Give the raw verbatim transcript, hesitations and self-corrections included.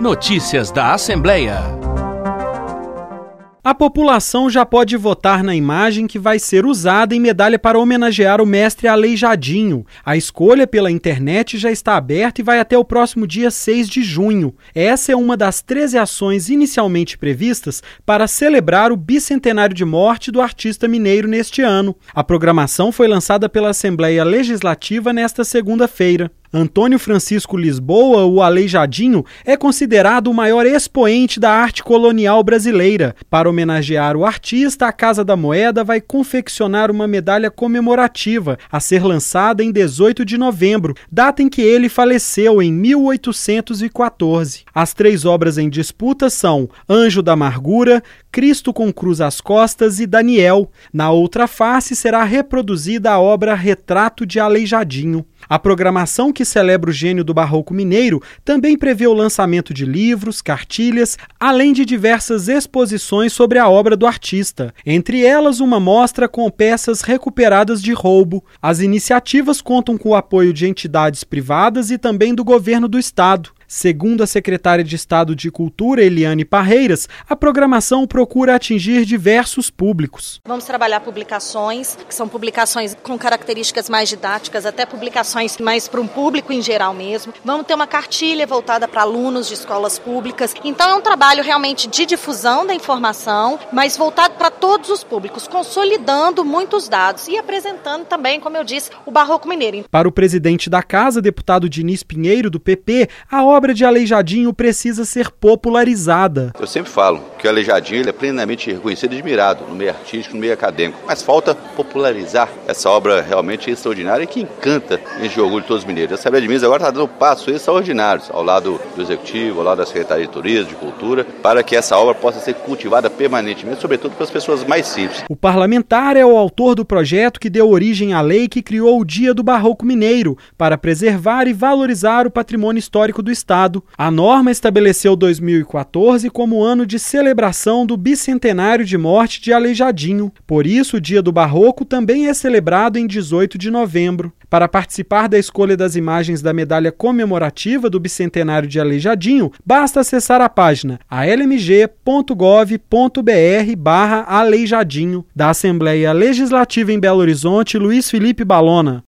Notícias da Assembleia. A população já pode votar na imagem que vai ser usada em medalha para homenagear o mestre Aleijadinho. A escolha pela internet já está aberta e vai até o próximo dia seis de junho. Essa é uma das treze ações inicialmente previstas para celebrar o bicentenário de morte do artista mineiro neste ano. A programação foi lançada pela Assembleia Legislativa nesta segunda-feira. Antônio Francisco Lisboa, o Aleijadinho, é considerado o maior expoente da arte colonial brasileira. Para homenagear o artista, a Casa da Moeda vai confeccionar uma medalha comemorativa a ser lançada em dezoito de novembro, data em que ele faleceu em mil oitocentos e quatorze. As três obras em disputa são Anjo da Amargura, Cristo com Cruz às Costas e Daniel. Na outra face será reproduzida a obra Retrato de Aleijadinho. A programação que celebra o gênio do barroco mineiro também prevê o lançamento de livros, cartilhas, além de diversas exposições sobre a obra do artista. Entre elas, uma mostra com peças recuperadas de roubo. As iniciativas contam com o apoio de entidades privadas e também do governo do estado. Segundo a secretária de Estado de Cultura, Eliane Parreiras, a programação procura atingir diversos públicos. Vamos trabalhar publicações, que são publicações com características mais didáticas, até publicações mais para um público em geral mesmo. Vamos ter uma cartilha voltada para alunos de escolas públicas. Então é um trabalho realmente de difusão da informação, mas voltado para todos os públicos, consolidando muitos dados e apresentando também, como eu disse, o barroco mineiro. Para o presidente da Casa, deputado Diniz Pinheiro, do P P, a obra A obra de Aleijadinho precisa ser popularizada. Eu sempre falo que o Aleijadinho ele é plenamente reconhecido e admirado no meio artístico, no meio acadêmico, mas falta popularizar essa obra realmente extraordinária e que encanta e enche o orgulho de todos os mineiros. A Assembleia de Minas agora está dando passos extraordinários ao lado do Executivo, ao lado da Secretaria de Turismo, de Cultura, para que essa obra possa ser cultivada permanentemente, sobretudo pelas pessoas mais simples. O parlamentar é o autor do projeto que deu origem à lei que criou o Dia do Barroco Mineiro, para preservar e valorizar o patrimônio histórico do Estado. A norma estabeleceu dois mil e quatorze como ano de celebração do bicentenário de morte de Aleijadinho. Por isso, o Dia do Barroco também é celebrado em dezoito de novembro. Para participar da escolha das imagens da medalha comemorativa do bicentenário de Aleijadinho, basta acessar a página a l m g ponto gov ponto b r barra Aleijadinho. Da Assembleia Legislativa em Belo Horizonte, Luiz Felipe Balona.